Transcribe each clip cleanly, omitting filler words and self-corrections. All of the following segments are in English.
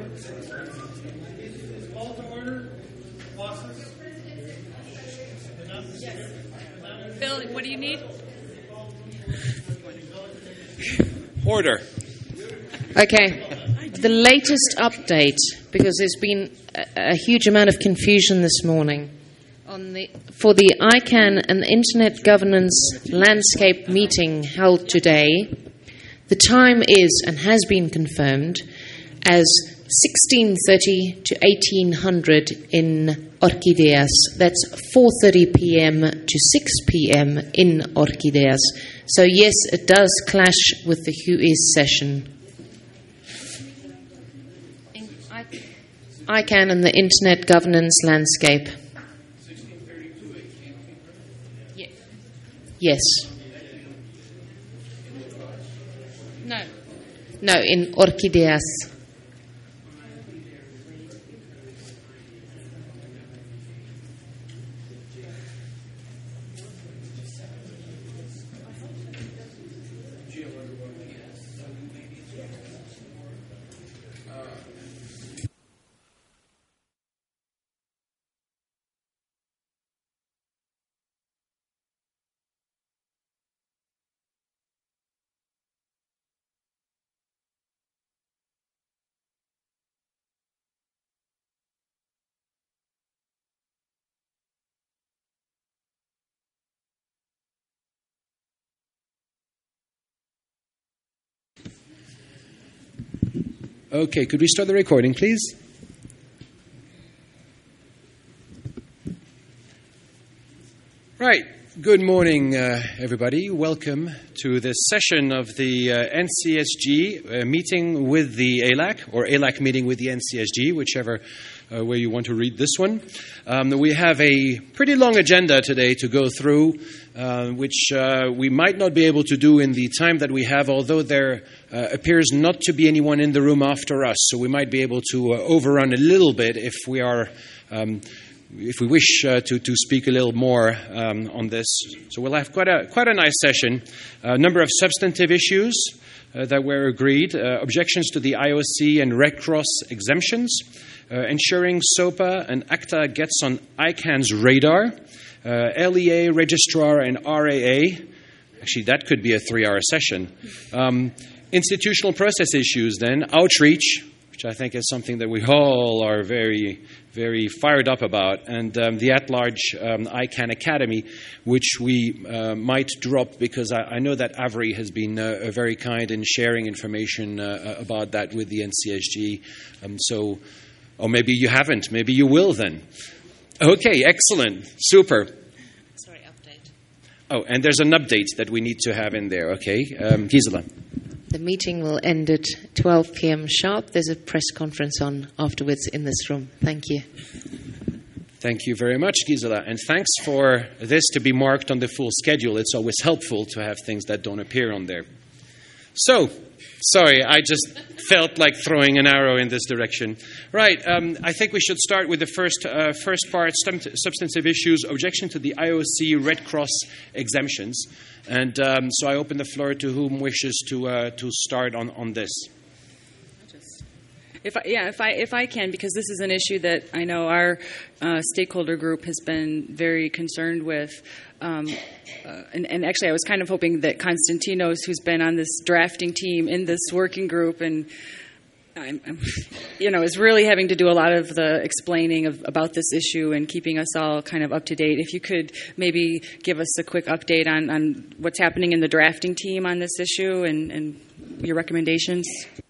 Call to order. Bosses. Bill, what do you need? Order. Okay. The latest update, because there's been a huge amount of confusion this morning, for the ICANN and the Internet Governance Landscape meeting held today, the time is and has been confirmed as 16:30 to 1800 in Orquídeas. That's 4:30 p.m. to 6 p.m. in Orquídeas. So yes, it does clash with the HUIS session. ICANN and the Internet Governance Landscape. Yes. No, in Orquídeas. Okay, could we start the recording, please? Right. Good morning, everybody. Welcome to this session of the NCSG meeting with the ALAC, or ALAC meeting with the NCSG, whichever way you want to read this one. We have a pretty long agenda today to go through, which we might not be able to do in the time that we have, although there appears not to be anyone in the room after us. So we might be able to overrun a little bit if we are... if we wish to speak a little more on this. So we'll have quite a nice session. A number of substantive issues that were agreed. Objections to the IOC and Red Cross exemptions. Ensuring SOPA and ACTA gets on ICANN's radar. LEA, Registrar, and RAA. Actually, that could be a 3-hour session. Institutional process issues then. Outreach, which I think is something that we all are very, very fired up about, and the at-large ICANN Academy, which we might drop because I know that Avery has been very kind in sharing information about that with the NCSG. Or maybe you haven't. Maybe you will then. Okay, excellent. Super. Sorry, update. Oh, and there's an update that we need to have in there. Okay, Gisela. The meeting will end at 12 p.m. sharp. There's a press conference on afterwards in this room. Thank you. Thank you very much, Gisela. And thanks for this to be marked on the full schedule. It's always helpful to have things that don't appear on there. So, sorry, I just felt like throwing an arrow in this direction. Right, I think we should start with the first part, substantive issues, objection to the IOC Red Cross exemptions. And so I open the floor to whom wishes to start on this. If I can, because this is an issue that I know our stakeholder group has been very concerned with. And actually, I was kind of hoping that Konstantinos, who's been on this drafting team in this working group, and is really having to do a lot of the explaining about this issue and keeping us all kind of up to date. If you could maybe give us a quick update on what's happening in the drafting team on this issue and your recommendations.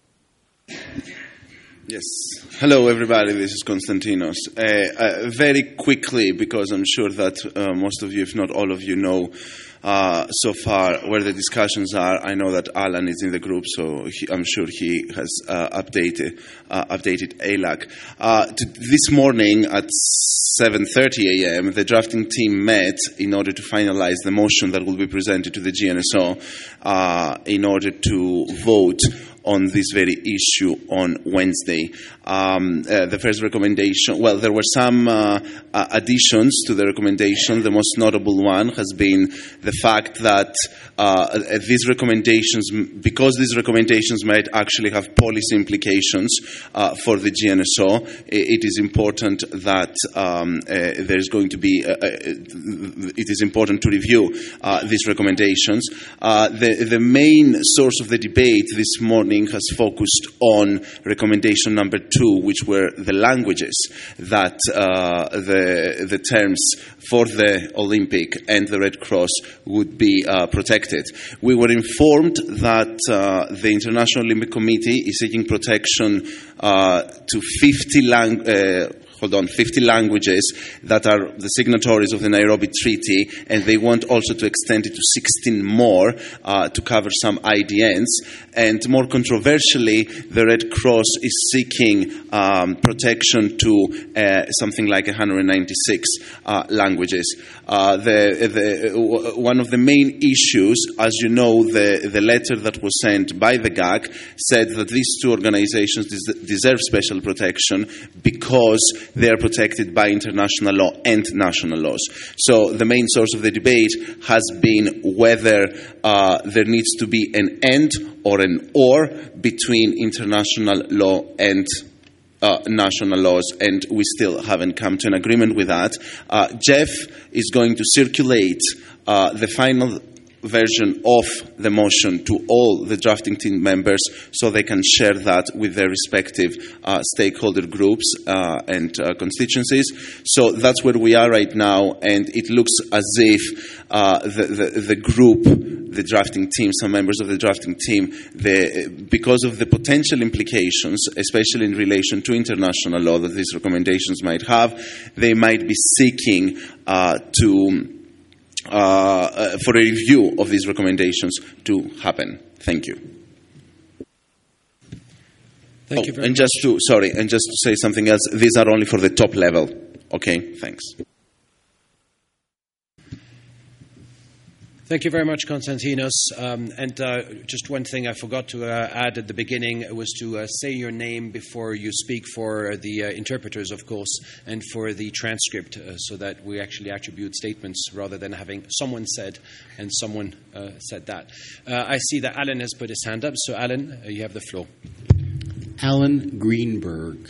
Yes. Hello, everybody. This is Konstantinos. Very quickly, because I'm sure that most of you, if not all of you, know so far where the discussions are. I know that Alan is in the group, so I'm sure he has updated ALAC. This morning at 7:30 a.m., the drafting team met in order to finalize the motion that will be presented to the GNSO in order to vote on this very issue on Wednesday. The first recommendation, well, there were some additions to the recommendation. The most notable one has been the fact that these recommendations, because these recommendations might actually have policy implications for the GNSO, it is important that there's going to be, it is important to review these recommendations. The main source of the debate this morning has focused on recommendation number 2, which were the languages that the terms for the Olympic and the Red Cross would be protected. We were informed that the International Olympic Committee is seeking protection to 50 languages that are the signatories of the Nairobi Treaty, and they want also to extend it to 16 more to cover some IDNs. And more controversially, the Red Cross is seeking protection to something like 196 languages. One of the main issues, as you know, the letter that was sent by the GAC said that these two organizations deserve special protection because they are protected by international law and national laws. So the main source of the debate has been whether there needs to be an and or an or between international law and national laws, and we still haven't come to an agreement with that. Jeff is going to circulate the final version of the motion to all the drafting team members so they can share that with their respective stakeholder groups and constituencies. So that's where we are right now, and it looks as if the group, the drafting team, some members of the drafting team, because of the potential implications, especially in relation to international law that these recommendations might have, they might be seeking for a review of these recommendations to happen. Thank you. Thank you very much. Just to say something else, these are only for the top level. Okay, thanks. Thank you very much, Konstantinos. And just one thing I forgot to add at the beginning was to say your name before you speak for the interpreters, of course, and for the transcript, so that we actually attribute statements rather than having someone said and someone said that. I see that Alan has put his hand up, so Alan, you have the floor. Alan Greenberg.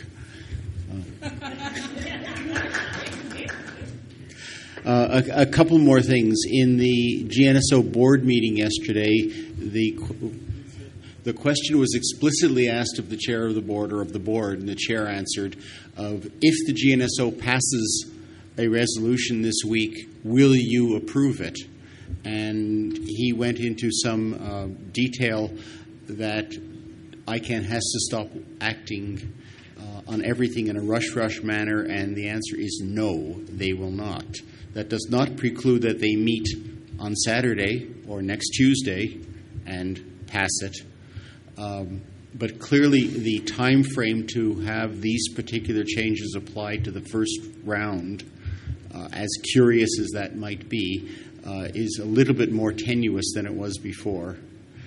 A couple more things. In the GNSO board meeting yesterday, the question was explicitly asked of the chair of the board or of the board, and the chair answered, if the GNSO passes a resolution this week, will you approve it? And he went into some detail that ICANN has to stop acting on everything in a rush manner, and the answer is no, they will not. That does not preclude that they meet on Saturday or next Tuesday and pass it. But clearly the time frame to have these particular changes applied to the first round, as curious as that might be, is a little bit more tenuous than it was before.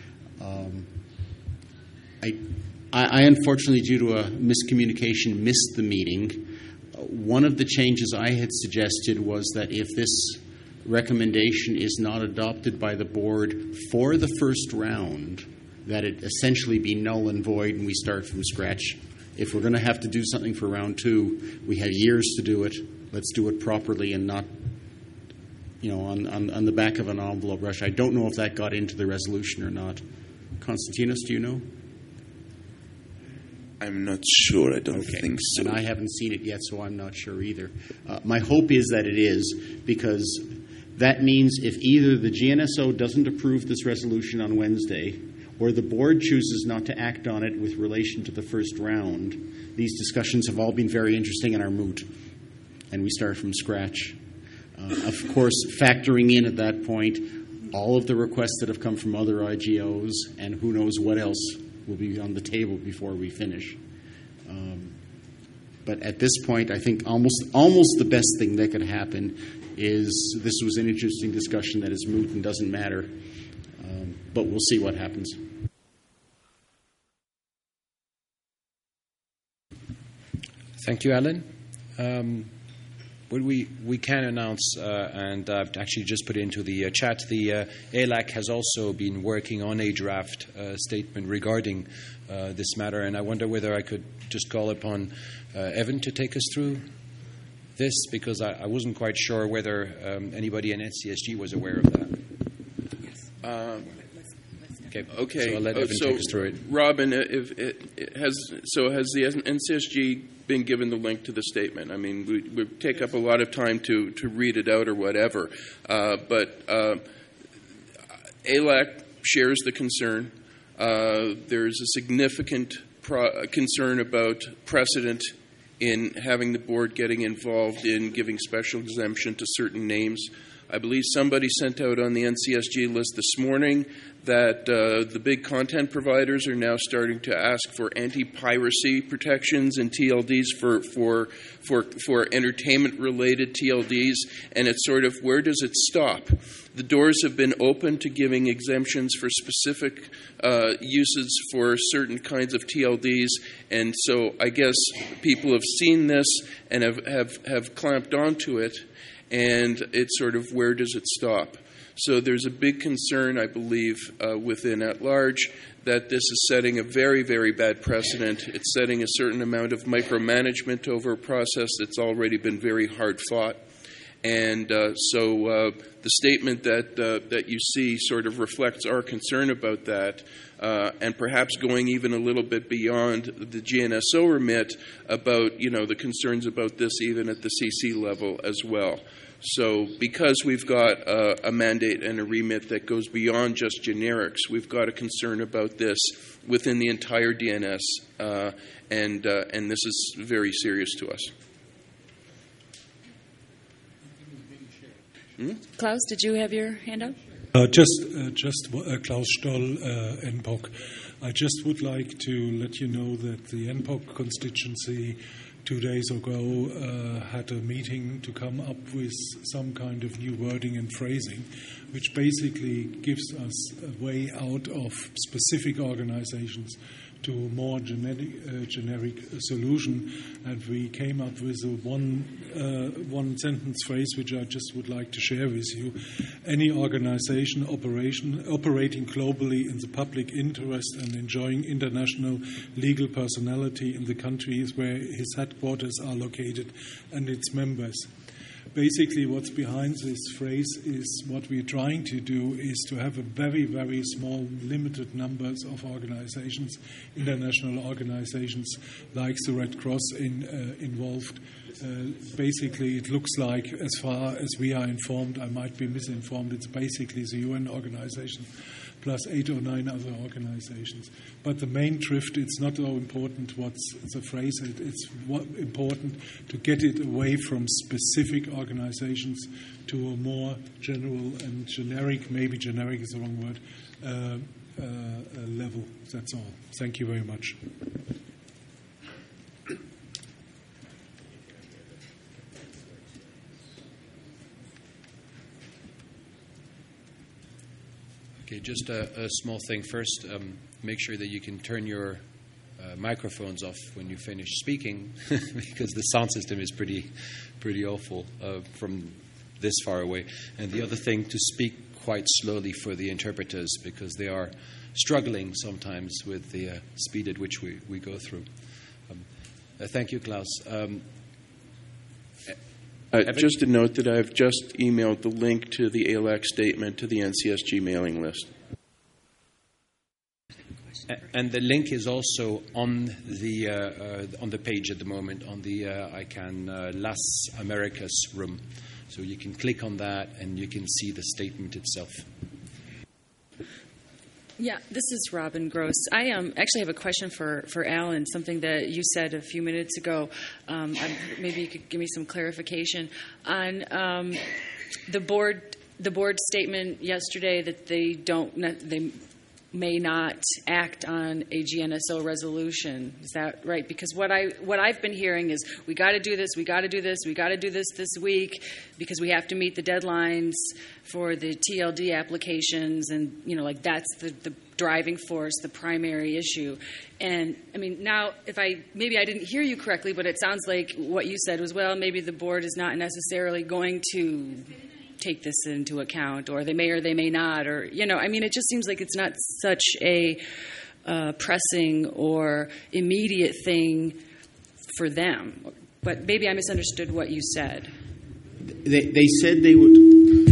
I unfortunately, due to a miscommunication, missed the meeting. One of the changes I had suggested was that if this recommendation is not adopted by the board for the first round, that it essentially be null and void and we start from scratch. If we're going to have to do something for round 2, we have years to do it. Let's do it properly and not, on the back of an envelope rush. I don't know if that got into the resolution or not. Konstantinos, do you know? I'm not sure. I don't think so. And I haven't seen it yet, so I'm not sure either. My hope is that it is, because that means if either the GNSO doesn't approve this resolution on Wednesday or the board chooses not to act on it with relation to the first round, these discussions have all been very interesting and are moot, and we start from scratch. Of course, factoring in at that point all of the requests that have come from other IGOs and who knows what else will be on the table before we finish. But at this point, I think almost the best thing that could happen is this was an interesting discussion that is moot and doesn't matter. But we'll see what happens. Thank you, Alan. Well, we can announce, and I've actually just put into the chat, the ALAC has also been working on a draft statement regarding this matter, and I wonder whether I could just call upon Evan to take us through this, because I wasn't quite sure whether anybody in NCSG was aware of that. Okay. So I'll let Evan take us through it. Robin, has the NCSG been given the link to the statement? I mean, we take up a lot of time to read it out or whatever, but ALAC shares the concern. There's a significant concern about precedent in having the board getting involved in giving special exemption to certain names. I believe somebody sent out on the NCSG list this morning that the big content providers are now starting to ask for anti-piracy protections and TLDs for entertainment-related TLDs, and it's sort of, where does it stop? The doors have been open to giving exemptions for specific uses for certain kinds of TLDs, and so I guess people have seen this and have clamped onto it, and it's sort of, where does it stop? So there's a big concern, I believe, within at large that this is setting a very, very bad precedent. It's setting a certain amount of micromanagement over a process that's already been very hard fought. And so the statement that you see sort of reflects our concern about that, and perhaps going even a little bit beyond the GNSO remit about, the concerns about this even at the CC level as well. So because we've got a mandate and a remit that goes beyond just generics, we've got a concern about this within the entire DNS, and this is very serious to us. Klaus, did you have your hand up? Just Klaus Stoll, NPOC. I just would like to let you know that the NPOC constituency 2 days ago had a meeting to come up with some kind of new wording and phrasing, which basically gives us a way out of specific organizations to a more generic solution. And we came up with a one sentence phrase which I just would like to share with you. Any organization operating globally in the public interest and enjoying international legal personality in the countries where his headquarters are located and its members. Basically, what's behind this phrase is what we're trying to do is to have a very, very small, limited numbers of organizations, international organizations like the Red Cross involved. Basically, it looks like, as far as we are informed, I might be misinformed, it's basically the UN organization plus 8 or 9 other organizations. But the main drift, it's not so important what's the phrase, it's important to get it away from specific organizations to a more general and generic, maybe generic is the wrong word, level. That's all. Thank you very much. Okay, just a small thing first. Make sure that you can turn your microphones off when you finish speaking, because the sound system is pretty awful from this far away. And the other thing, to speak quite slowly for the interpreters, because they are struggling sometimes with the speed at which we go through. Thank you, Klaus. Just a note that I've just emailed the link to the ALAC statement to the NCSG mailing list. And the link is also on the page at the moment, on the ICANN Las Americas room. So you can click on that and you can see the statement itself. Yeah, this is Robin Gross. I actually have a question for Alan, something that you said a few minutes ago. Maybe you could give me some clarification on the board statement yesterday that they may not act on a GNSO resolution. Is that right? Because what I've been hearing is we got to do this, we got to do this, we got to do this week because we have to meet the deadlines for the TLD applications, and that's the driving force, the primary issue. And I mean, now maybe I didn't hear you correctly, but it sounds like what you said was, well, maybe the board is not necessarily going to take this into account, or they may not, or it just seems like it's not such a pressing or immediate thing for them. But maybe I misunderstood what you said. They said they would.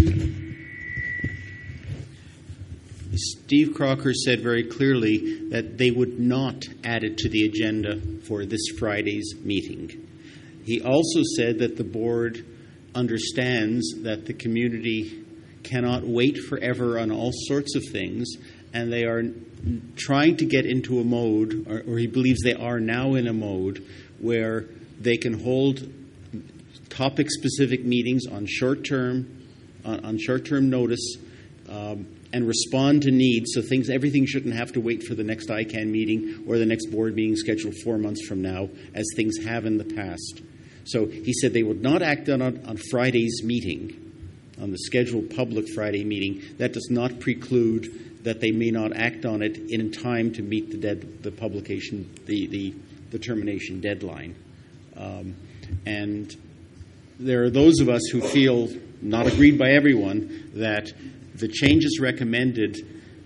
Steve Crocker said very clearly that they would not add it to the agenda for this Friday's meeting. He also said that the board understands that the community cannot wait forever on all sorts of things, and they are trying to get into a mode, or he believes they are now in a mode, where they can hold topic-specific meetings on short-term notice, and respond to needs. So everything shouldn't have to wait for the next ICANN meeting or the next board meeting scheduled 4 months from now, as things have in the past. So he said they would not act on Friday's meeting, on the scheduled public Friday meeting. That does not preclude that they may not act on it in time to meet the publication, the termination deadline. And there are those of us who feel, not agreed by everyone, that the changes recommended,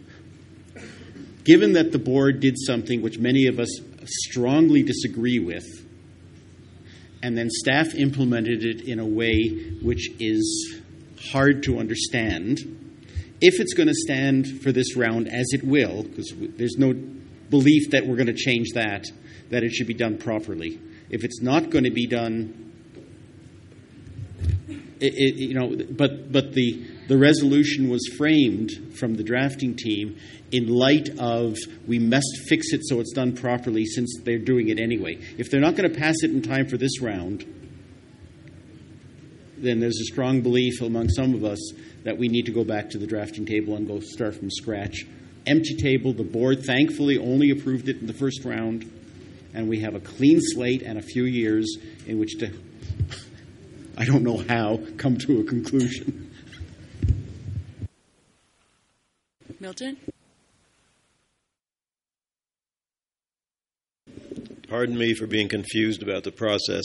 given that the board did something which many of us strongly disagree with, and then staff implemented it in a way which is hard to understand, if it's going to stand for this round, as it will, because there's no belief that we're going to change that it should be done properly. If it's not going to be done, but the resolution was framed from the drafting team in light of, we must fix it so it's done properly, since they're doing it anyway. If they're not going to pass it in time for this round, then there's a strong belief among some of us that we need to go back to the drafting table and go start from scratch. Empty table. The board thankfully only approved it in the first round, and we have a clean slate and a few years in which to, I don't know how, come to a conclusion. Milton? Pardon me for being confused about the process.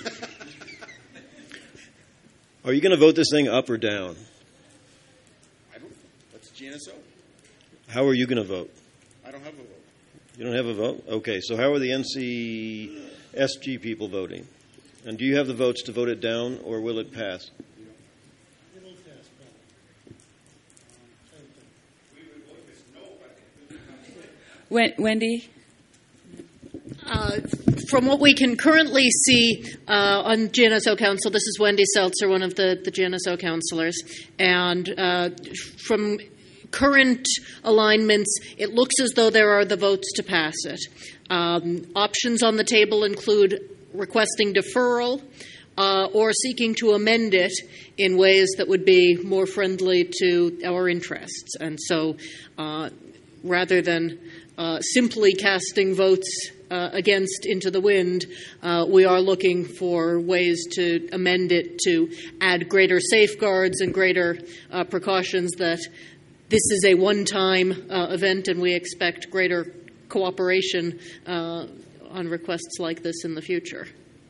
Are you going to vote this thing up or down? That's GNSO. How are you going to vote? I don't have a vote. You don't have a vote? Okay, so how are the NCSG people voting? And do you have the votes to vote it down, or will it pass? It'll pass, Wendy? From what we can currently see on GNSO Council, this is Wendy Seltzer, one of the GNSO councillors, and from current alignments, it looks as though there are the votes to pass it. Options on the table include requesting deferral or seeking to amend it in ways that would be more friendly to our interests. And so rather than simply casting votes against into the wind, we are looking for ways to amend it to add greater safeguards and greater precautions that this is a one-time event, and we expect greater cooperation on requests like this in the future.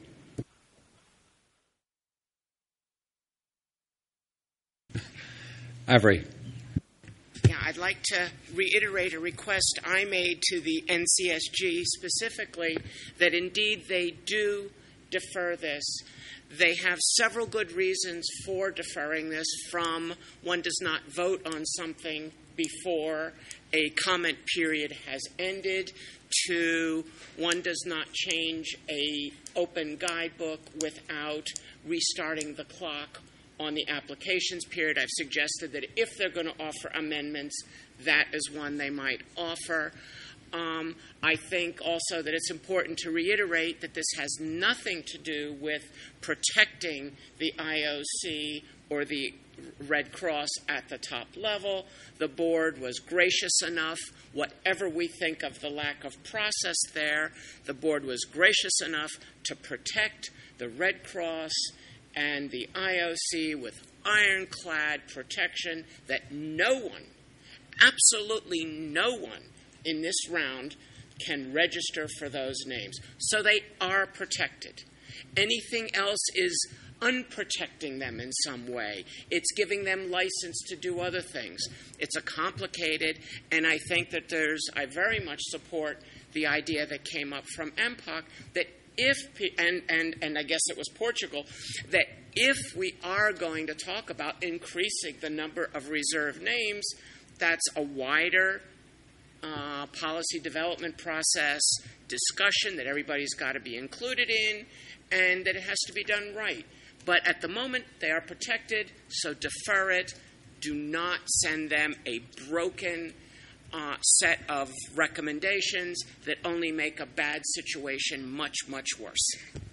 Avery. Yeah, I'd like to reiterate a request I made to the NCSG specifically, that indeed they do defer this. They have several good reasons for deferring this, from one does not vote on something before a comment period has ended, to one does not change a open guidebook without restarting the clock on the applications period. I've suggested that if they're going to offer amendments, that is one they might offer. I think also that it's important to reiterate that this has nothing to do with protecting the IOC or the Red Cross at the top level. The board was gracious enough, whatever we think of the lack of process there, the board was gracious enough to protect the Red Cross and the IOC with ironclad protection that no one Absolutely no one in this round can register for those names. So they are protected. Anything else is unprotecting them in some way. It's giving them license to do other things. It's a complicated, and I think that I very much support the idea that came up from MPOC that and I guess it was Portugal, that if we are going to talk about increasing the number of reserved names, that's a wider policy development process, discussion that everybody's got to be included in, and that it has to be done right. But at the moment, they are protected, so defer it. Do not send them a broken set of recommendations that only make a bad situation much, much worse.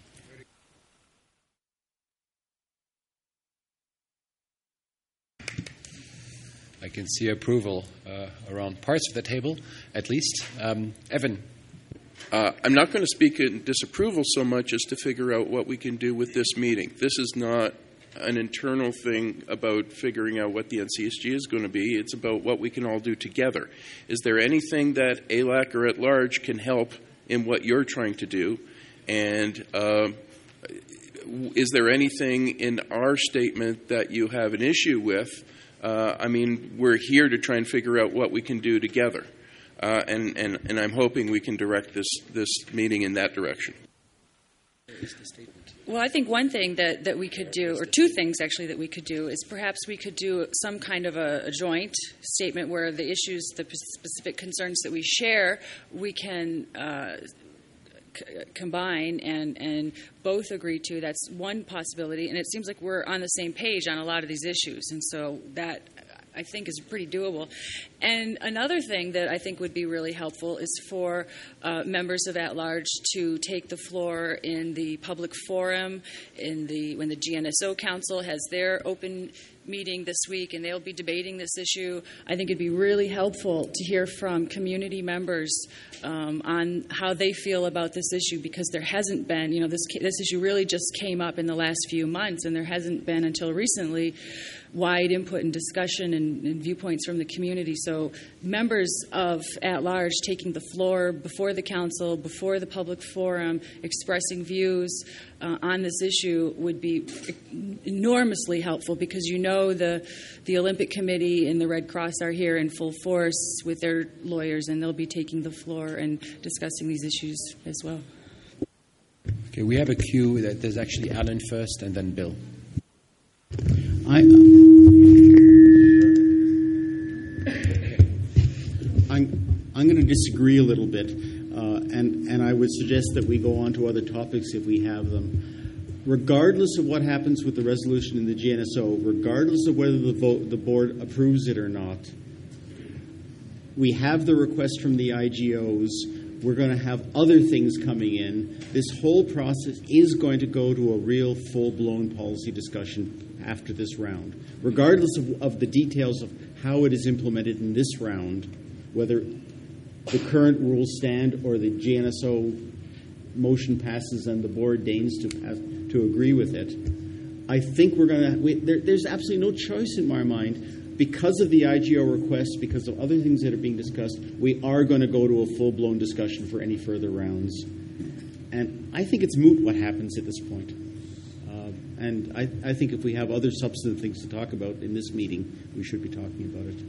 I can see approval around parts of the table, at least. Evan. I'm not going to speak in disapproval so much as to figure out what we can do with this meeting. This is not an internal thing about figuring out what the NCSG is going to be. It's about what we can all do together. Is there anything that ALAC or at large can help in what you're trying to do? And is there anything in our statement that you have an issue with? We're here to try and figure out what we can do together. And I'm hoping we can direct this meeting in that direction. Well, I think one thing that we could do, or two things actually that we could do, is perhaps we could do some kind of a joint statement where the issues, the specific concerns that we share, we can combine and both agree to. That's one possibility, and it seems like we're on the same page on a lot of these issues, and so that I think is pretty doable. And another thing that I think would be really helpful is for members of at-large to take the floor in the public forum, when the GNSO Council has their open meeting this week, and they'll be debating this issue. I think it'd be really helpful to hear from community members on how they feel about this issue, because there hasn't been, this issue really just came up in the last few months, and there hasn't been until recently wide input and discussion and viewpoints from the community. So members of at-large taking the floor before the council, before the public forum, expressing views on this issue would be enormously helpful, because the Olympic Committee and the Red Cross are here in full force with their lawyers, and they'll be taking the floor and discussing these issues as well. Okay, we have a queue. There's actually Alan first and then Bill. I'm going to disagree a little bit, and I would suggest that we go on to other topics if we have them. Regardless of what happens with the resolution in the GNSO, regardless of whether the board approves it or not, we have the request from the IGOs. We're going to have other things coming in. This whole process is going to go to a real full-blown policy discussion after this round. Regardless of the details of how it is implemented in this round, whether the current rules stand or the GNSO motion passes and the board deigns to agree with it, I think we're going to... There's absolutely no choice in my mind. Because of the IGO request, because of other things that are being discussed, we are going to go to a full-blown discussion for any further rounds. And I think it's moot what happens at this point. And I think if we have other substantive things to talk about in this meeting, we should be talking about it.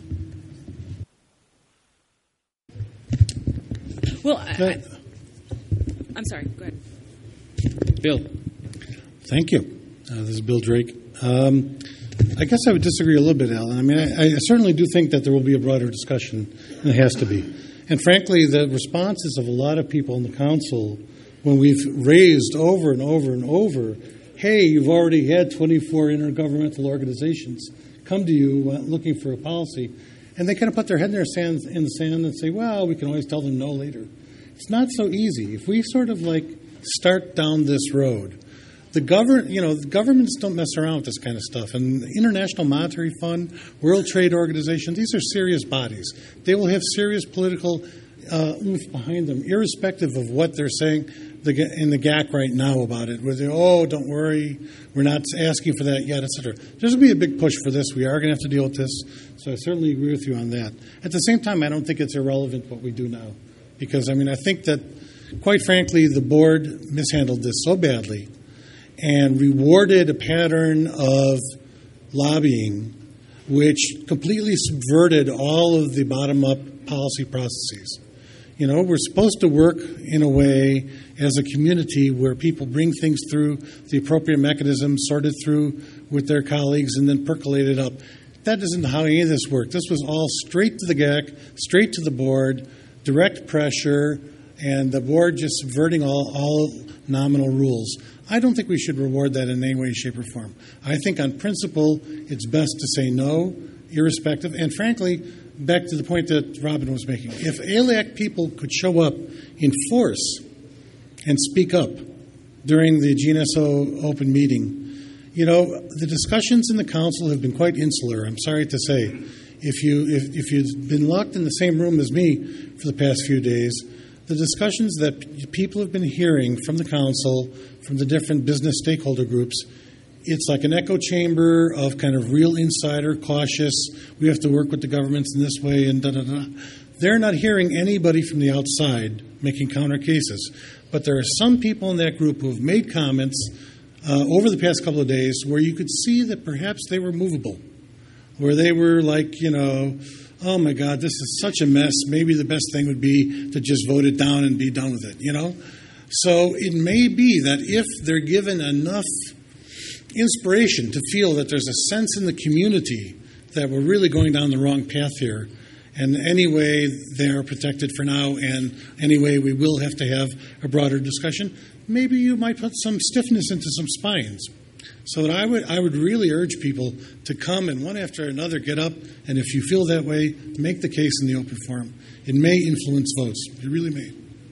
Well, I'm sorry. Go ahead. Bill. Thank you. This is Bill Drake. I guess I would disagree a little bit, Alan. I mean, I certainly do think that there will be a broader discussion, and it has to be. And frankly, the responses of a lot of people in the council, when we've raised over and over and over, hey, you've already had 24 intergovernmental organizations come to you looking for a policy, and they kind of put their head in the sand and say, well, we can always tell them no later. It's not so easy. If we sort of start down this road, the governments don't mess around with this kind of stuff. And the International Monetary Fund, World Trade Organization, these are serious bodies. They will have serious political oomph behind them, irrespective of what they're saying in the GAC right now about it, where they, oh, don't worry, we're not asking for that yet, etc. There's going to be a big push for this. We are going to have to deal with this. So I certainly agree with you on that. At the same time, I don't think it's irrelevant what we do now. Because, I mean, I think that, quite frankly, the board mishandled this so badly and rewarded a pattern of lobbying which completely subverted all of the bottom-up policy processes. You know, we're supposed to work in a way as a community where people bring things through the appropriate mechanisms, sorted through with their colleagues, and then percolate it up. That isn't how any of this worked. This was all straight to the GAC, straight to the board, direct pressure, and the board just subverting all nominal rules. I don't think we should reward that in any way, shape, or form. I think on principle, it's best to say no, irrespective. And frankly, back to the point that Robin was making, if ALAC people could show up in force and speak up during the GNSO open meeting, you know, the discussions in the council have been quite insular, I'm sorry to say. If you've been locked in the same room as me for the past few days, the discussions that people have been hearing from the council, from the different business stakeholder groups, it's like an echo chamber of kind of real insider, cautious, we have to work with the governments in this way, and da-da-da. They're not hearing anybody from the outside making counter cases. But there are some people in that group who have made comments over the past couple of days where you could see that perhaps they were movable, where they were like, you know, oh my God, this is such a mess. Maybe the best thing would be to just vote it down and be done with it, you know? So it may be that if they're given enough inspiration to feel that there's a sense in the community that we're really going down the wrong path here, and anyway they are protected for now, and anyway we will have to have a broader discussion, maybe you might put some stiffness into some spines. So that I would really urge people to come and one after another get up, and if you feel that way, make the case in the open forum. It may influence votes. It really may.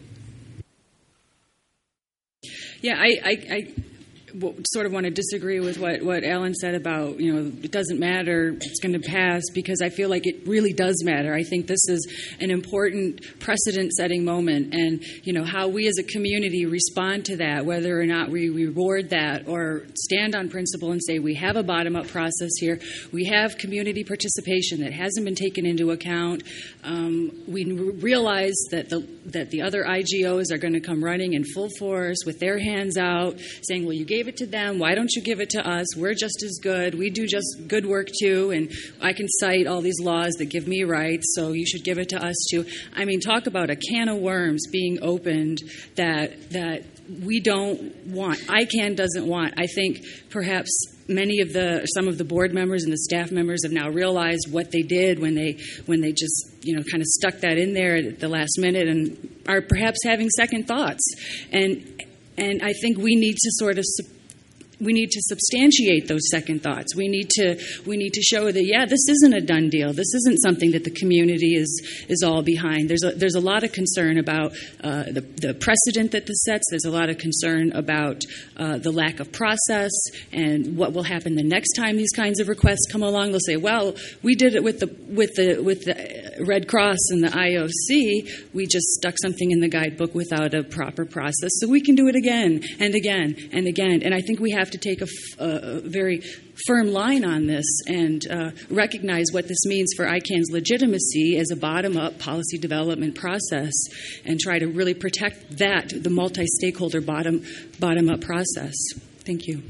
Yeah, I sort of want to disagree with what Alan said about, you know, it doesn't matter, it's going to pass, because I feel like it really does matter. I think this is an important precedent-setting moment, and, you know, how we as a community respond to that, whether or not we reward that or stand on principle and say we have a bottom-up process here, we have community participation that hasn't been taken into account. We realize that the other IGOs are going to come running in full force with their hands out, saying, well, you gave it to them, why don't you give it to us? We're just as good. We do just good work too, and I can cite all these laws that give me rights, so you should give it to us too. I mean, talk about a can of worms being opened that we don't want. ICANN doesn't want. I think perhaps some of the board members and the staff members have now realized what they did when they just, you know, kind of stuck that in there at the last minute, and are perhaps having second thoughts. And I think we need to substantiate those second thoughts. We need to show that, yeah, this isn't a done deal. This isn't something that the community is all behind. There's a lot of concern about the precedent that this sets. There's a lot of concern about the lack of process and what will happen the next time these kinds of requests come along. They'll say, well, we did it with the Red Cross and the IOC. We just stuck something in the guidebook without a proper process, so we can do it again and again and again. And I think we have to take a very firm line on this and recognize what this means for ICANN's legitimacy as a bottom-up policy development process, and try to really protect the multi-stakeholder bottom-up process. Thank you.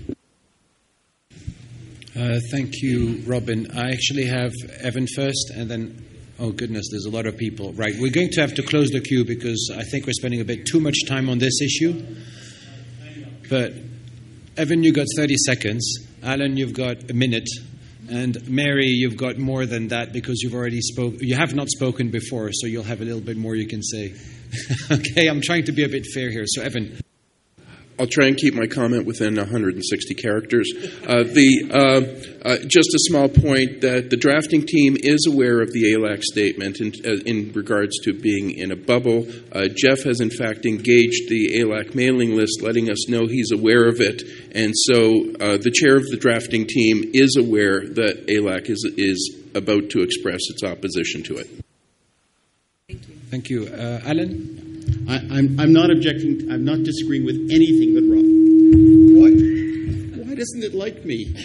Thank you, Robin. I actually have Evan first, and then, oh goodness, there's a lot of people. Right, we're going to have to close the queue because I think we're spending a bit too much time on this issue. But Evan, you've got 30 seconds. Alan, you've got a minute. And Mary, you've got more than that because you have not spoken before, so you'll have a little bit more you can say. Okay, I'm trying to be a bit fair here. So, Evan. I'll try and keep my comment within 160 characters. Just a small point that the drafting team is aware of the ALAC statement in regards to being in a bubble. Jeff has, in fact, engaged the ALAC mailing list, letting us know he's aware of it. And so the chair of the drafting team is aware that ALAC is about to express its opposition to it. Thank you. Alan? I'm not objecting. I'm not disagreeing with anything that Rob. Why doesn't it like me?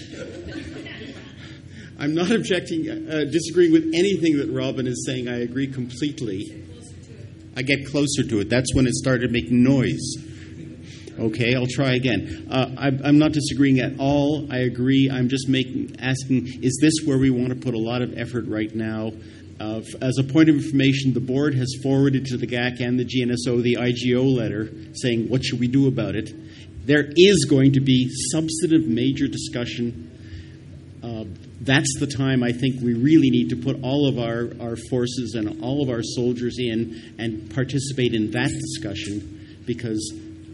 I'm not disagreeing with anything that Robin is saying. I agree completely. I get closer to it. That's when it started making noise. Okay, I'll try again. I'm not disagreeing at all. I agree. I'm just asking, is this where we want to put a lot of effort right now? As a point of information, the board has forwarded to the GAC and the GNSO the IGO letter saying, what should we do about it? There is going to be substantive major discussion. That's the time I think we really need to put all of our forces and all of our soldiers in and participate in that discussion, because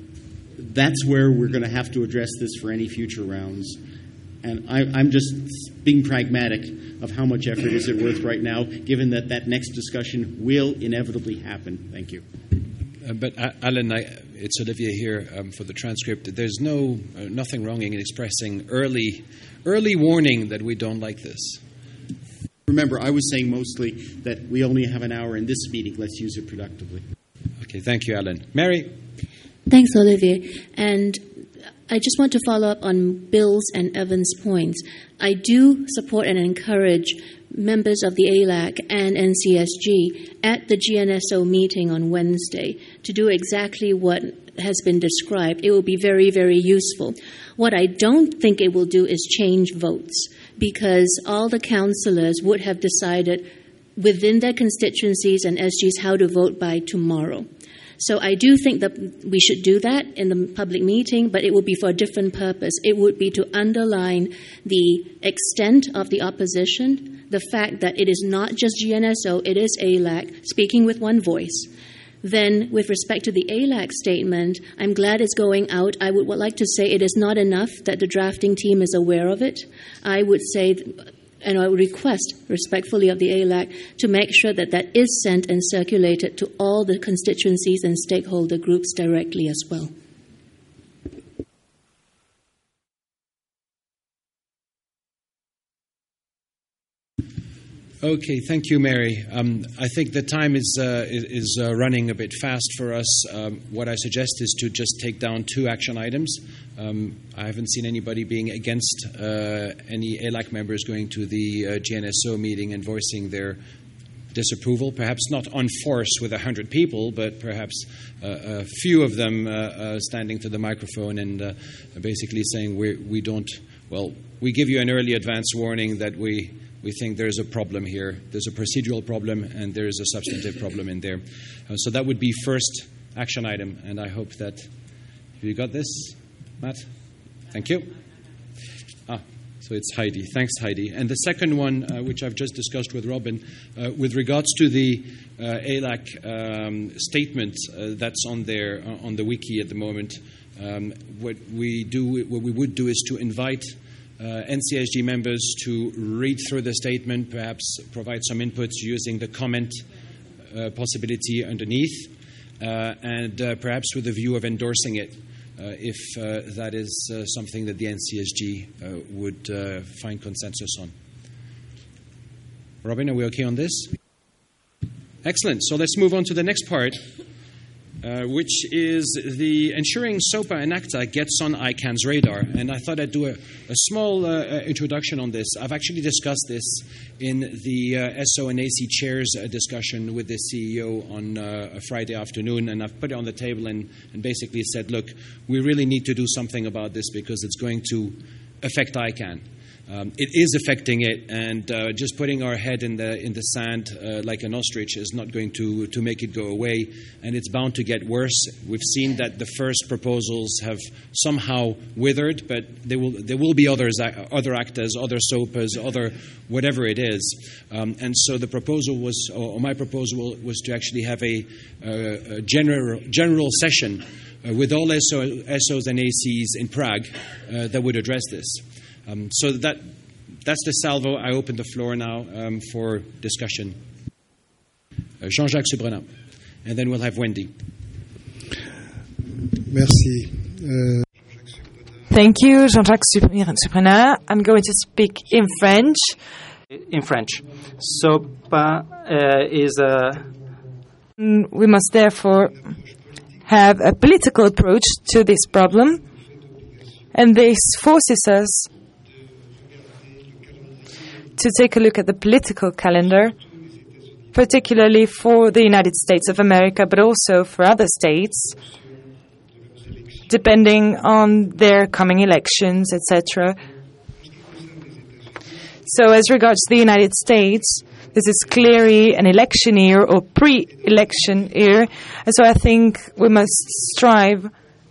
that's where we're going to have to address this for any future rounds. And I'm just being pragmatic of how much effort is it worth right now, given that that next discussion will inevitably happen. Thank you. But Alan, it's Olivier here for the transcript. There's nothing wrong in expressing early warning that we don't like this. Remember, I was saying mostly that we only have an hour in this meeting. Let's use it productively. Okay, thank you, Alan. Mary? Thanks, Olivier. And I just want to follow up on Bill's and Evan's points. I do support and encourage members of the ALAC and NCSG at the GNSO meeting on Wednesday to do exactly what has been described. It will be very, very useful. What I don't think it will do is change votes, because all the councillors would have decided within their constituencies and SGs how to vote by tomorrow. So I do think that we should do that in the public meeting, but it would be for a different purpose. It would be to underline the extent of the opposition, the fact that it is not just GNSO, it is ALAC speaking with one voice. Then, with respect to the ALAC statement, I'm glad it's going out. I would like to say it is not enough that the drafting team is aware of it. I would say, and I would request respectfully of the ALAC to make sure that that is sent and circulated to all the constituencies and stakeholder groups directly as well. Okay, thank you, Mary. I think the time is running a bit fast for us. What I suggest is to just take down 2 action items. I haven't seen anybody being against any ALAC members going to the GNSO meeting and voicing their disapproval, perhaps not on force with 100 people, but perhaps a few of them standing to the microphone and basically saying we give you an early advance warning that we think there's a problem here. There's a procedural problem and there's a substantive problem in there. So that would be first action item, and I hope that... Have you got this, Matt? Thank you. So it's Heidi. Thanks, Heidi. And the second one, which I've just discussed with Robin, with regards to the ALAC statement that's on there on the wiki at the moment, what we would do is to invite NCSG members to read through the statement, perhaps provide some inputs using the comment possibility underneath, and perhaps with a view of endorsing it if that is something that the NCSG would find consensus on. Robin, are we okay on this? Excellent. So let's move on to the next part, which is the ensuring SOPA and ACTA gets on ICANN's radar. And I thought I'd do a small introduction on this. I've actually discussed this in the SO and AC chairs discussion with the CEO on a Friday afternoon, and I've put it on the table and basically said, look, we really need to do something about this because it's going to affect ICANN. It is affecting it, and just putting our head in the sand like an ostrich is not going to make it go away, and it's bound to get worse. We've seen that the first proposals have somehow withered, but there will be other ACTAs, other SOPAs, other whatever it is. And so the proposal was, or my proposal was to actually have a general session with all SOs and ACs in Prague that would address this. So that's the salvo. I open the floor now for discussion. Jean-Jacques Surprenant. And then we'll have Wendy. Merci. Thank you, Jean-Jacques Surprenant. I'm going to speak in French. In French. SOPA is We must therefore have a political approach to this problem, and this forces us to take a look at the political calendar, particularly for the United States of America, but also for other states, depending on their coming elections, etc. So as regards the United States, this is clearly an election year or pre-election year, and so I think we must strive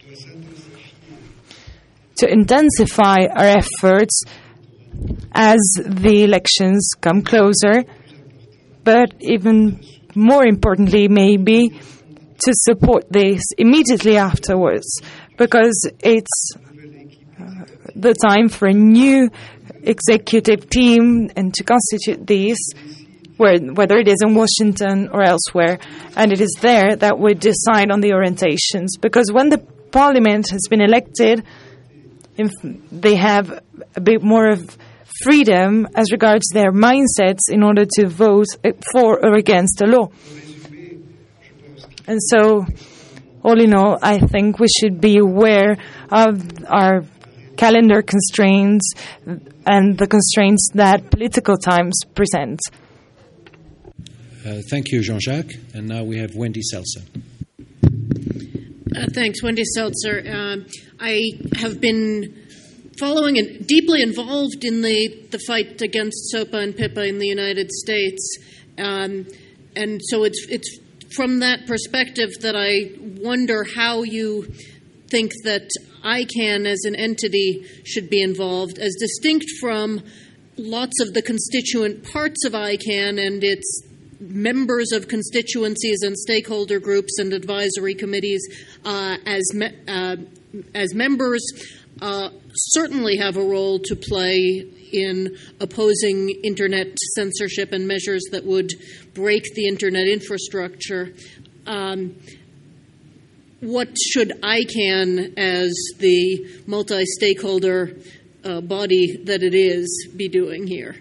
to intensify our efforts as the elections come closer, but even more importantly, maybe, to support this immediately afterwards, because it's the time for a new executive team and to constitute these, whether it is in Washington or elsewhere, and it is there that we decide on the orientations, because when the parliament has been elected, they have a bit more of freedom as regards their mindsets in order to vote for or against a law. And so, all in all, I think we should be aware of our calendar constraints and the constraints that political times present. Thank you, Jean-Jacques. And now we have Wendy Seltzer. Thanks, Wendy Seltzer. I have been following and deeply involved in the fight against SOPA and PIPA in the United States. And so it's from that perspective that I wonder how you think that ICANN as an entity should be involved, as distinct from lots of the constituent parts of ICANN and its members of constituencies and stakeholder groups and advisory committees as members certainly have a role to play in opposing Internet censorship and measures that would break the Internet infrastructure. What should ICANN, as the multi-stakeholder body that it is, be doing here?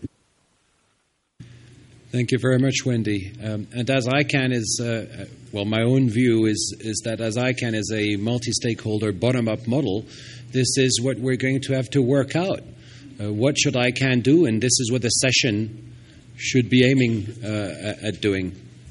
Thank you very much, Wendy. And as ICANN is, my own view is that as ICANN is a multi-stakeholder bottom-up model, this is what we're going to have to work out. What should ICANN do? And this is what the session should be aiming at doing.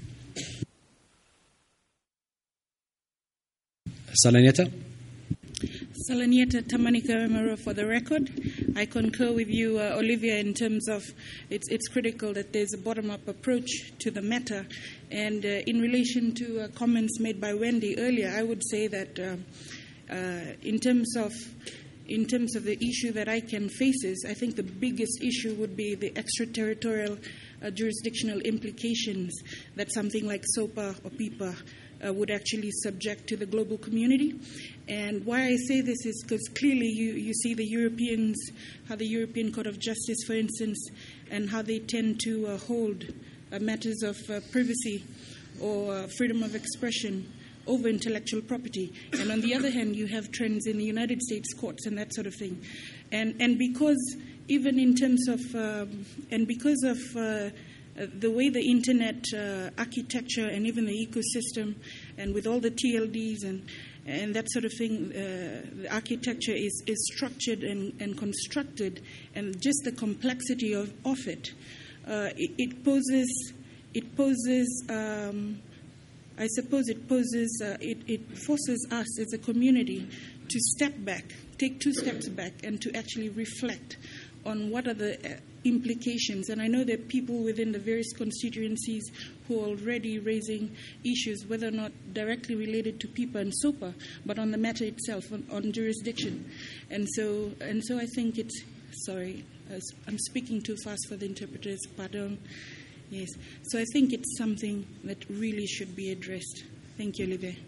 Salanieta? Salanieta Tamanika Emero for the record. I concur with you, Olivia, in terms of it's critical that there's a bottom-up approach to the matter. And in relation to comments made by Wendy earlier, I would say that in terms of the issue that ICANN faces, I think the biggest issue would be the extraterritorial jurisdictional implications that something like SOPA or PIPA would actually subject to the global community. And why I say this is because clearly you see the Europeans, how the European Court of Justice, for instance, and how they tend to hold matters of privacy or freedom of expression over intellectual property. And on the other hand, you have trends in the United States courts and that sort of thing. And because even in terms of, because of the way the Internet architecture and even the ecosystem and with all the TLDs and that sort of thing, the architecture is structured and constructed, and just the complexity of it, it poses, I suppose it poses, it forces us as a community to step back, take 2 steps back, and to actually reflect on what are the implications. And I know there are people within the various constituencies who are already raising issues, whether or not directly related to PIPA and SOPA, but on the matter itself, on jurisdiction. And so I think it's, sorry, I'm speaking too fast for the interpreters, pardon. Yes. So I think it's something that really should be addressed. Thank you, Olivier.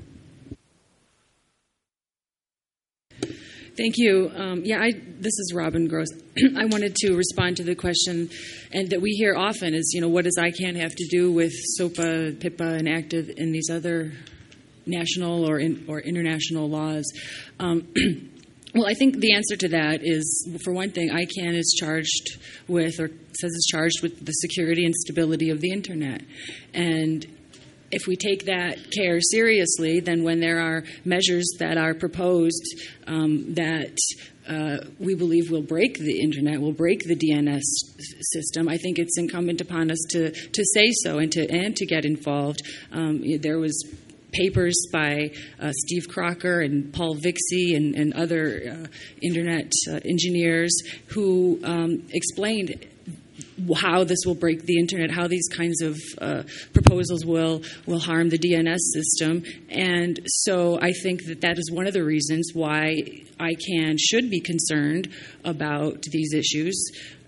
Thank you. This is Robin Gross. I wanted to respond to the question, and that we hear often is, what does ICANN have to do with SOPA, PIPA, and ACTA and these other national or international laws? Well, I think the answer to that is, for one thing, ICANN is charged with, or says it's charged with, the security and stability of the Internet. And if we take that care seriously, then when there are measures that are proposed that we believe will break the internet, will break the DNS system, I think it's incumbent upon us to say so and to get involved. There was papers by Steve Crocker and Paul Vixie and other internet engineers who explained how this will break the internet, how these kinds of proposals will harm the DNS system. And so I think that is one of the reasons why ICANN should be concerned about these issues,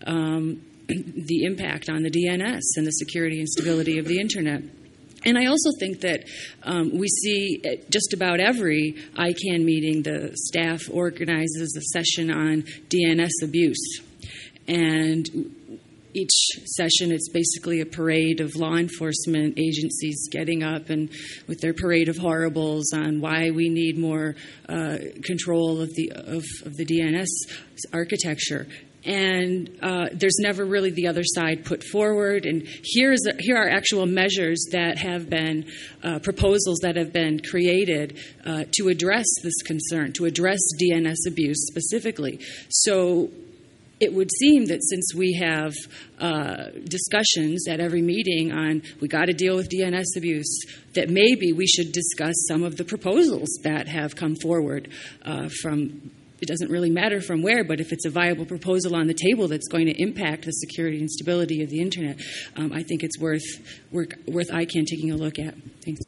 the impact on the DNS and the security and stability of the internet. And I also think that we see at just about every ICANN meeting, the staff organizes a session on DNS abuse. And each session, it's basically a parade of law enforcement agencies getting up and with their parade of horribles on why we need more control of the DNS architecture. And there's never really the other side put forward. And here are actual measures that have been proposals that have been created to address this concern, to address DNS abuse specifically. So it would seem that since we have discussions at every meeting on we got to deal with DNS abuse, that maybe we should discuss some of the proposals that have come forward from. It doesn't really matter from where, but if it's a viable proposal on the table that's going to impact the security and stability of the internet, I think it's worth ICANN taking a look at. Thanks.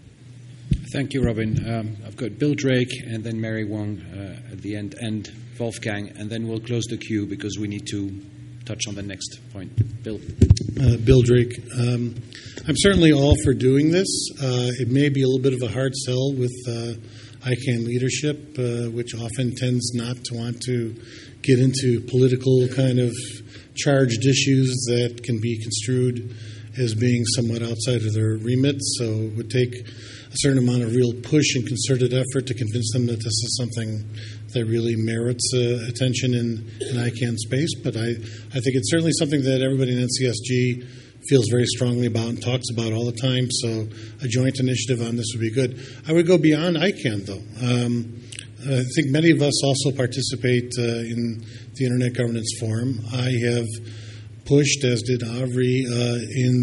Thank you, Robin. I've got Bill Drake and then Mary Wong at the end, and Wolfgang, and then we'll close the queue because we need to touch on the next point. Bill. Bill Drake. I'm certainly all for doing this. It may be a little bit of a hard sell with ICANN leadership, which often tends not to want to get into political kind of charged issues that can be construed as being somewhat outside of their remit. So it would take a certain amount of real push and concerted effort to convince them that this is something that really merits attention in ICANN space. But I think it's certainly something that everybody in NCSG feels very strongly about and talks about all the time. So a joint initiative on this would be good. I would go beyond ICANN, though. I think many of us also participate in the Internet Governance Forum. I have pushed, as did Avri, in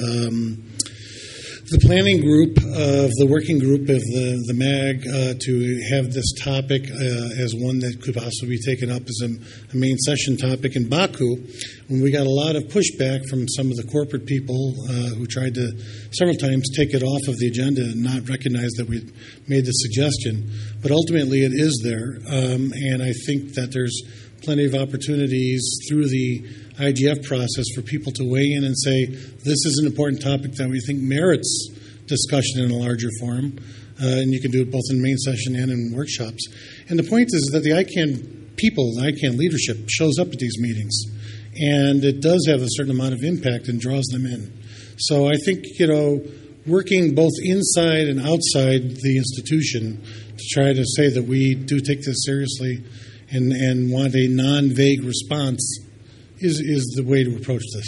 the planning group of the working group of the MAG to have this topic as one that could possibly be taken up as a main session topic in Baku, when we got a lot of pushback from some of the corporate people who tried to several times take it off of the agenda and not recognize that we made the suggestion. But ultimately it is there, and I think that there's plenty of opportunities through the IGF process for people to weigh in and say, this is an important topic that we think merits discussion in a larger forum. And you can do it both in main session and in workshops. And the point is that the ICANN people, the ICANN leadership, shows up at these meetings. And it does have a certain amount of impact and draws them in. So I think, working both inside and outside the institution to try to say that we do take this seriously and want a non-vague response is the way to approach this.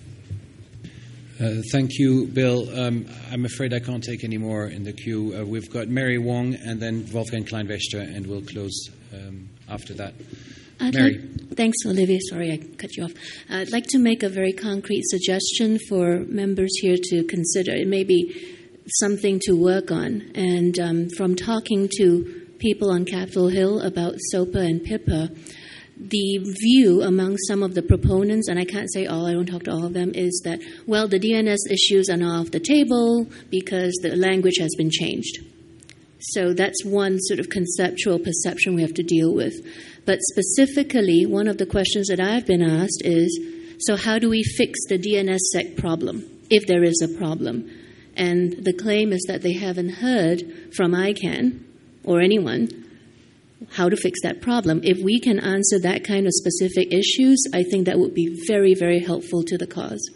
Thank you, Bill. I'm afraid I can't take any more in the queue. We've got Mary Wong and then Wolfgang Kleinwächter, and we'll close after that. Mary. Thanks, Olivia. Sorry, I cut you off. I'd like to make a very concrete suggestion for members here to consider. It may be something to work on. And from talking to people on Capitol Hill about SOPA and PIPA, the view among some of the proponents, and I can't say all, I don't talk to all of them, is that, well, the DNS issues are now off the table because the language has been changed. So that's one sort of conceptual perception we have to deal with. But specifically, one of the questions that I've been asked is, so how do we fix the DNSSEC problem, if there is a problem? And the claim is that they haven't heard from ICANN or anyone how to fix that problem. If we can answer that kind of specific issues, I think that would be very, very helpful to the cause.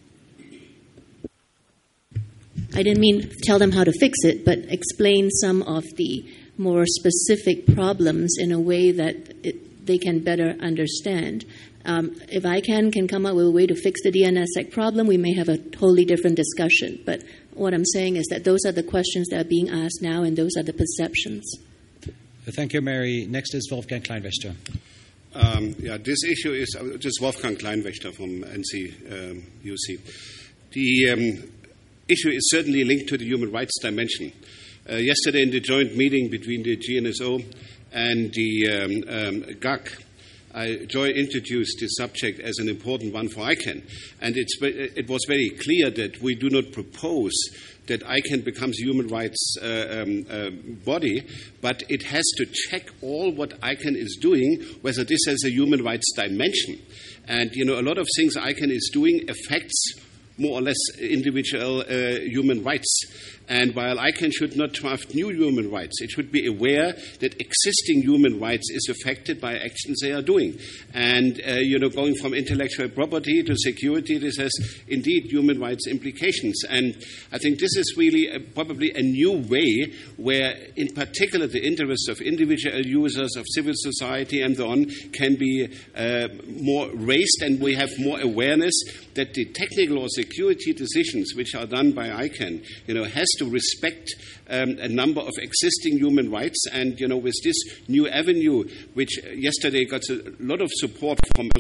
I didn't mean tell them how to fix it, but explain some of the more specific problems in a way that they can better understand. If ICANN can come up with a way to fix the DNSSEC problem, we may have a totally different discussion. But what I'm saying is that those are the questions that are being asked now, and those are the perceptions. Thank you, Mary. Next is Wolfgang Kleinwächter. This issue is just Wolfgang Kleinwächter from NCUC. The issue is certainly linked to the human rights dimension. Yesterday, in the joint meeting between the GNSO and the GAC, Joy introduced this subject as an important one for ICANN, and it was very clear that we do not propose that ICANN becomes a human rights body, but it has to check all what ICANN is doing, whether this has a human rights dimension. And, a lot of things ICANN is doing affects more or less individual human rights. And while ICANN should not draft new human rights, it should be aware that existing human rights is affected by actions they are doing. And, going from intellectual property to security, this has indeed human rights implications. And I think this is really probably a new way where, in particular, the interests of individual users, of civil society and so on, can be more raised, and we have more awareness that the technical or security decisions which are done by ICANN, has to respect a number of existing human rights. And, with this new avenue, which yesterday got a lot of support from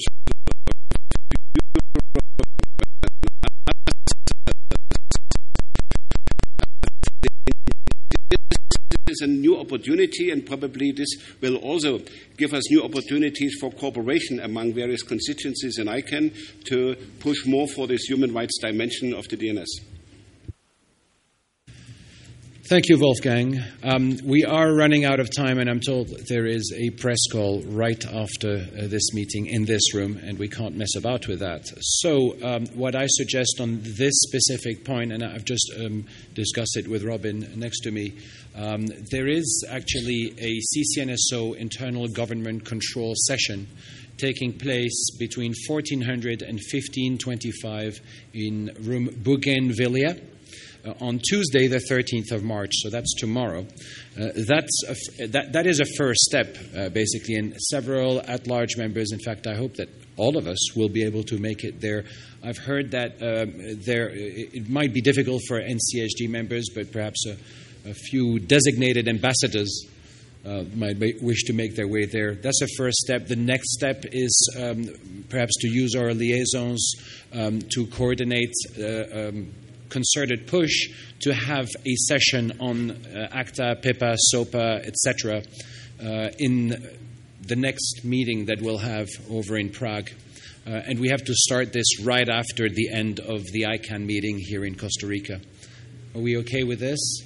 is a new opportunity, and probably this will also give us new opportunities for cooperation among various constituencies in ICANN to push more for this human rights dimension of the DNS. Thank you, Wolfgang. We are running out of time, and I'm told there is a press call right after this meeting in this room, and we can't mess about with that. So what I suggest on this specific point, and I've just discussed it with Robin next to me, there is actually a CCNSO internal government control session taking place between 1400 and 1525 in room Bougainvillea, on Tuesday, the 13th of March, so that's tomorrow. That is a first step, basically, and several at-large members, in fact, I hope that all of us will be able to make it there. I've heard that it might be difficult for NCSG members, but perhaps a few designated ambassadors might wish to make their way there. That's a first step. The next step is perhaps to use our liaisons to coordinate concerted push to have a session on ACTA, PIPA, SOPA, etc. In the next meeting that we'll have over in Prague. And we have to start this right after the end of the ICANN meeting here in Costa Rica. Are we okay with this?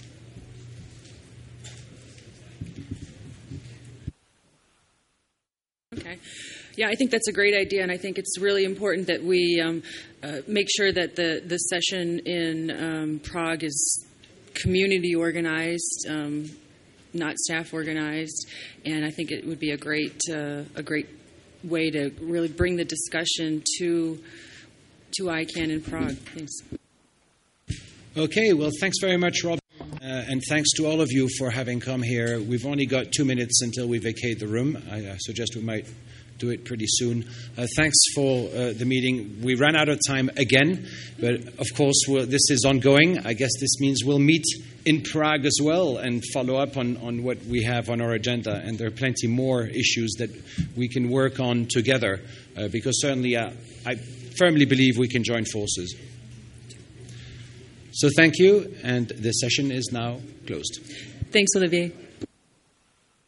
Okay. Yeah, I think that's a great idea, and I think it's really important that we make sure that the session in Prague is community organized, not staff organized, and I think it would be a great way to really bring the discussion to ICANN in Prague. Thanks. Okay, well, thanks very much, Rob. And thanks to all of you for having come here. We've only got 2 minutes until we vacate the room. I suggest we might do it pretty soon. Thanks for the meeting. We ran out of time again, but of course this is ongoing. I guess this means we'll meet in Prague as well and follow up on what we have on our agenda. And there are plenty more issues that we can work on together, because certainly I firmly believe we can join forces. So thank you, and this session is now closed. Thanks, Olivier.